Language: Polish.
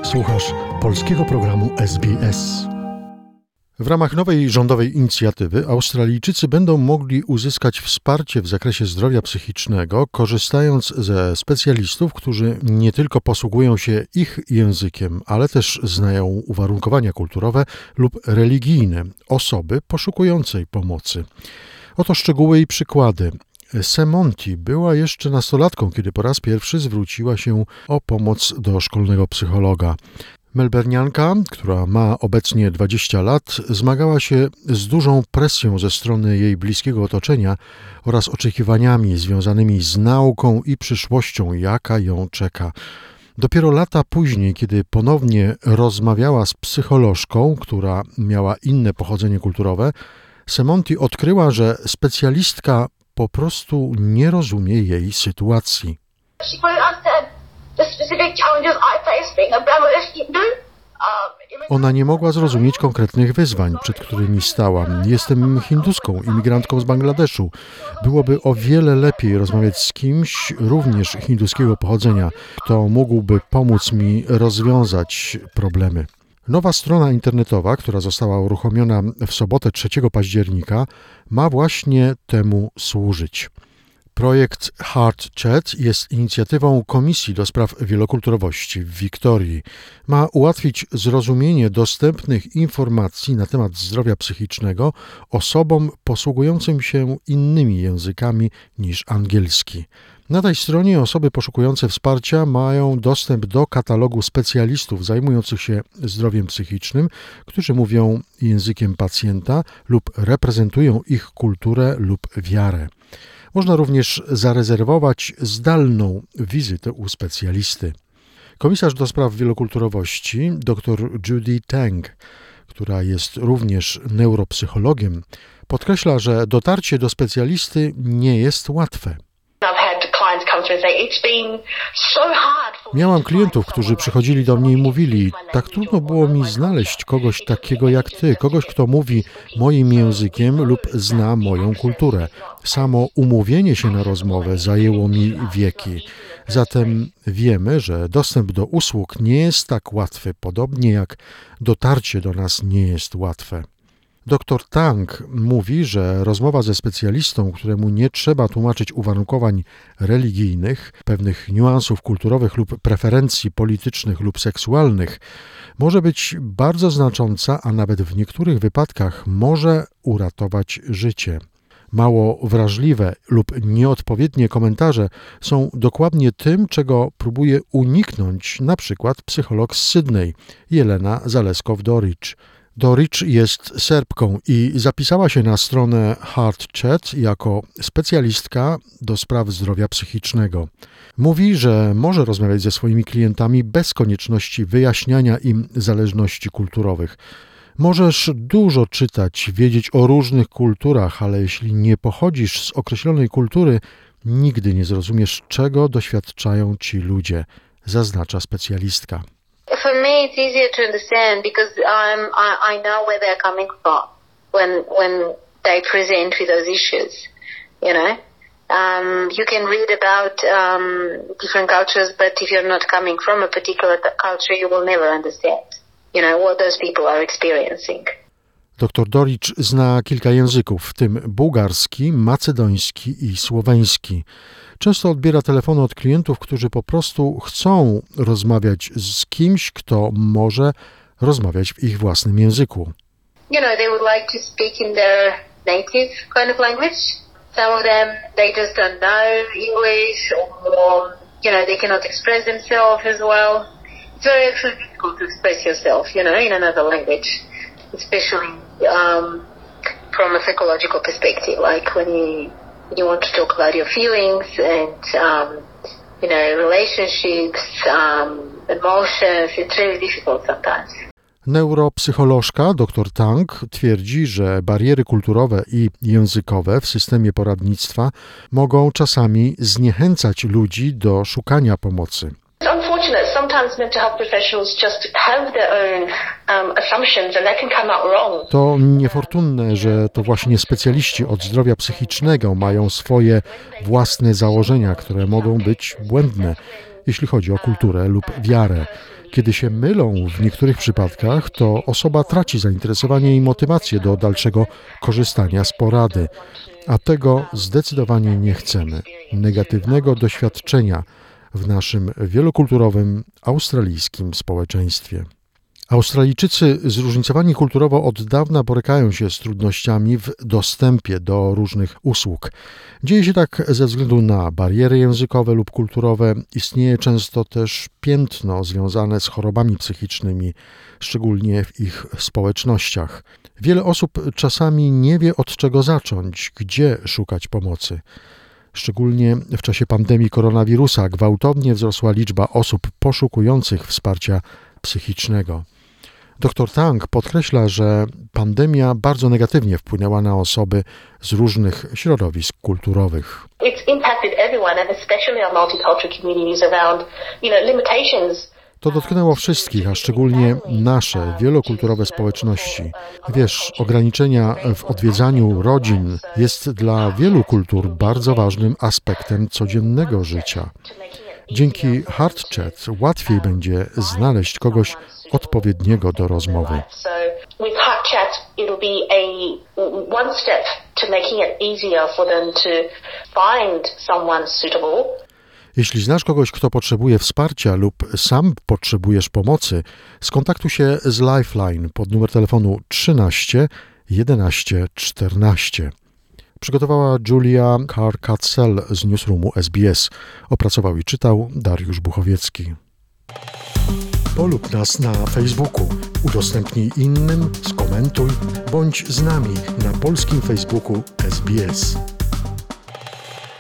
Słuchasz polskiego programu SBS. W ramach nowej rządowej inicjatywy Australijczycy będą mogli uzyskać wsparcie w zakresie zdrowia psychicznego, korzystając ze specjalistów, którzy nie tylko posługują się ich językiem, ale też znają uwarunkowania kulturowe lub religijne osoby poszukującej pomocy. Oto szczegóły i przykłady. Semonti była jeszcze nastolatką, kiedy po raz pierwszy zwróciła się o pomoc do szkolnego psychologa. Melbernianka, która ma obecnie 20 lat, zmagała się z dużą presją ze strony jej bliskiego otoczenia oraz oczekiwaniami związanymi z nauką i przyszłością, jaka ją czeka. Dopiero lata później, kiedy ponownie rozmawiała z psycholożką, która miała inne pochodzenie kulturowe, Semonti odkryła, że specjalistka po prostu nie rozumie jej sytuacji. Ona nie mogła zrozumieć konkretnych wyzwań, przed którymi stała. Jestem hinduską, imigrantką z Bangladeszu. Byłoby o wiele lepiej rozmawiać z kimś również hinduskiego pochodzenia, kto mógłby pomóc mi rozwiązać problemy. Nowa strona internetowa, która została uruchomiona w sobotę 3 października, ma właśnie temu służyć. Projekt Heart Chat jest inicjatywą Komisji do Spraw Wielokulturowości w Wiktorii. Ma ułatwić zrozumienie dostępnych informacji na temat zdrowia psychicznego osobom posługującym się innymi językami niż angielski. Na tej stronie osoby poszukujące wsparcia mają dostęp do katalogu specjalistów zajmujących się zdrowiem psychicznym, którzy mówią językiem pacjenta lub reprezentują ich kulturę lub wiarę. Można również zarezerwować zdalną wizytę u specjalisty. Komisarz do spraw wielokulturowości dr Judy Tang, która jest również neuropsychologiem, podkreśla, że dotarcie do specjalisty nie jest łatwe. Miałam klientów, którzy przychodzili do mnie i mówili: tak trudno było mi znaleźć kogoś takiego jak ty, kogoś, kto mówi moim językiem lub zna moją kulturę. Samo umówienie się na rozmowę zajęło mi wieki. Zatem wiemy, że dostęp do usług nie jest tak łatwy, podobnie jak dotarcie do nas nie jest łatwe. Dr Tang mówi, że rozmowa ze specjalistą, któremu nie trzeba tłumaczyć uwarunkowań religijnych, pewnych niuansów kulturowych lub preferencji politycznych lub seksualnych, może być bardzo znacząca, a nawet w niektórych wypadkach może uratować życie. Mało wrażliwe lub nieodpowiednie komentarze są dokładnie tym, czego próbuje uniknąć na przykład psycholog z Sydney, Jelena Zaleskow-Doricz. Doricz jest Serbką i zapisała się na stronę Heart Chat jako specjalistka do spraw zdrowia psychicznego. Mówi, że może rozmawiać ze swoimi klientami bez konieczności wyjaśniania im zależności kulturowych. Możesz dużo czytać, wiedzieć o różnych kulturach, ale jeśli nie pochodzisz z określonej kultury, nigdy nie zrozumiesz, czego doświadczają ci ludzie, zaznacza specjalistka. For me, it's easier to understand because I know where they're coming from when they present with those issues. You know, you can read about different cultures, but if you're not coming from a particular culture, you will never understand. You know what those people are experiencing. Dr Doricz zna kilka języków, w tym bułgarski, macedoński i słoweński. Często odbiera telefony od klientów, którzy po prostu chcą rozmawiać z kimś, kto może rozmawiać w ich własnym języku. You know, they would like to speak in their native kind of language. Some of them, they just don't know English or, you know, they cannot express themselves as well. It's very actually difficult to express yourself, you know, in another language, especially from a psychological perspective, like when you want to talk about your feelings and, you know, relationships, emotions. It's really difficult sometimes. Neuropsycholożka dr Tang twierdzi, że bariery kulturowe i językowe w systemie poradnictwa mogą czasami zniechęcać ludzi do szukania pomocy. Unfortunate, sometimes mental health professionals just have their own assumptions and that can come out wrong. To niefortunne, że to właśnie specjaliści od zdrowia psychicznego mają swoje własne założenia, które mogą być błędne. jeśli chodzi o kulturę lub wiarę. Kiedy się mylą w niektórych przypadkach, to osoba traci zainteresowanie i motywację do dalszego korzystania z porady, a tego zdecydowanie nie chcemy. Negatywnego doświadczenia w naszym wielokulturowym australijskim społeczeństwie. Australijczycy zróżnicowani kulturowo od dawna borykają się z trudnościami w dostępie do różnych usług. Dzieje się tak ze względu na bariery językowe lub kulturowe. Istnieje często też piętno związane z chorobami psychicznymi, szczególnie w ich społecznościach. Wiele osób czasami nie wie, od czego zacząć, gdzie szukać pomocy. Szczególnie w czasie pandemii koronawirusa gwałtownie wzrosła liczba osób poszukujących wsparcia psychicznego. Dr Tang podkreśla, że pandemia bardzo negatywnie wpłynęła na osoby z różnych środowisk kulturowych. It's impacted everyone, and especially our multicultural communities around, limitations. To dotknęło wszystkich, a szczególnie nasze wielokulturowe społeczności. Wiesz, ograniczenia w odwiedzaniu rodzin jest dla wielu kultur bardzo ważnym aspektem codziennego życia. Dzięki HeartChat łatwiej będzie znaleźć kogoś odpowiedniego do rozmowy. With HeartChat, it'll be one step to making it easier for them to find someone suitable. Jeśli znasz kogoś, kto potrzebuje wsparcia lub sam potrzebujesz pomocy, skontaktuj się z Lifeline pod numer telefonu 13 11 14. Przygotowała Julia Carr-Katzel z Newsroomu SBS. Opracował i czytał Dariusz Buchowiecki. Polub nas na Facebooku, udostępnij innym, skomentuj, bądź z nami na polskim Facebooku SBS.